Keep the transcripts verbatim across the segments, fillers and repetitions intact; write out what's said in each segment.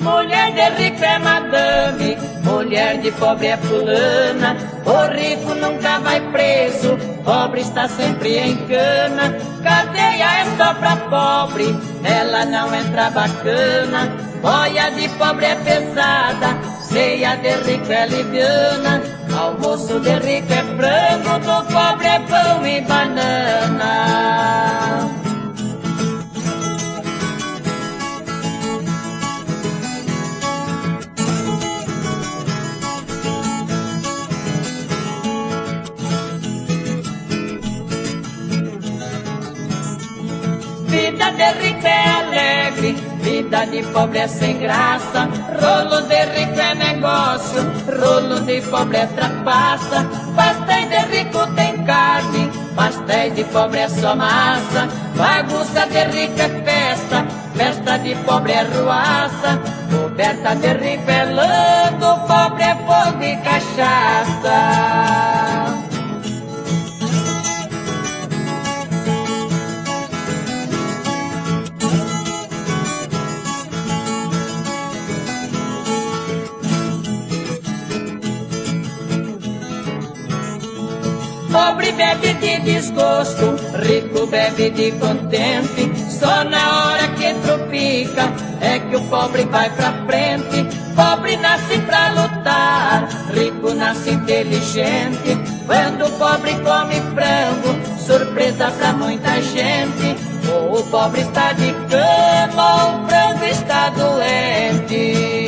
Mulher de rico é madame, mulher de pobre é fulana. O rico nunca vai preso, pobre está sempre em cana. Cadeia é só pra pobre, ela não entra bacana. Boia de pobre é pesada, ceia de rico é liviana. Almoço de rico é frango, do pobre é pão e banana. Vida de rico é alegre, vida de pobre é sem graça. Rolo de rico é negócio, rolo de pobre é trapaça. Pastéis de rico tem carne, pastéis de pobre é só massa. Bagunça de rico é festa, festa de pobre é ruaça. Coberta de rico é lã, do pobre é fogo e cachaça. Pobre bebe de desgosto, rico bebe de contente. Só na hora que tropica é que o pobre vai pra frente. Pobre nasce pra lutar, rico nasce inteligente. Quando o pobre come frango, surpresa pra muita gente. Ou o pobre está de cama, ou o frango está doente.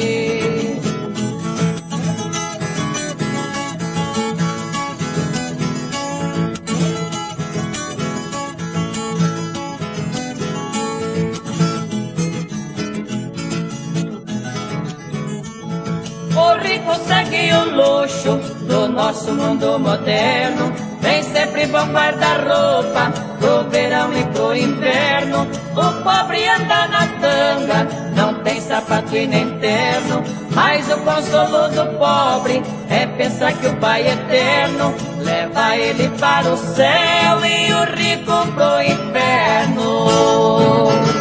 O rico segue o luxo do nosso mundo moderno. Vem sempre bom guarda-roupa pro verão e pro inverno. O pobre anda na tanga, não tem sapato e nem terno. Mas o consolo do pobre é pensar que o Pai eterno leva ele para o céu e o rico pro inferno.